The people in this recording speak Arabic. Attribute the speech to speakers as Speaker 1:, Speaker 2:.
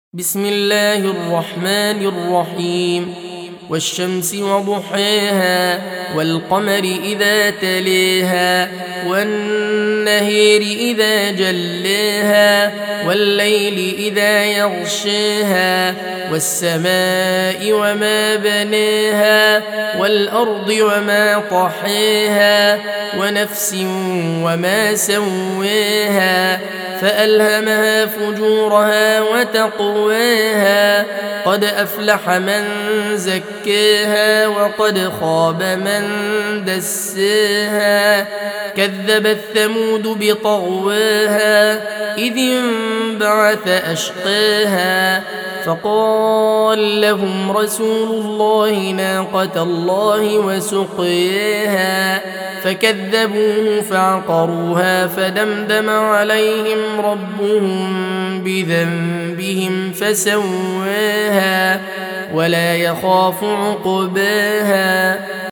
Speaker 1: بسم الله الرحمن الرحيم والشمس وضحاها والقمر إذا تليها والنهار إذا جلاها والليل إذا يغشاها والسماء وما بناها والأرض وما طحاها ونفس وما سواها فألهمها فجورها وتقواها قد أفلح من زكاها وقد خاب من دساها كذبت ثمود بطغواها إذ انبعث أشقاها فقال لهم رسول الله ناقة الله وسقياها فكذبوه فعقروها فدمدم عليهم ربهم بذنبهم فسواها ولا يخاف عقباها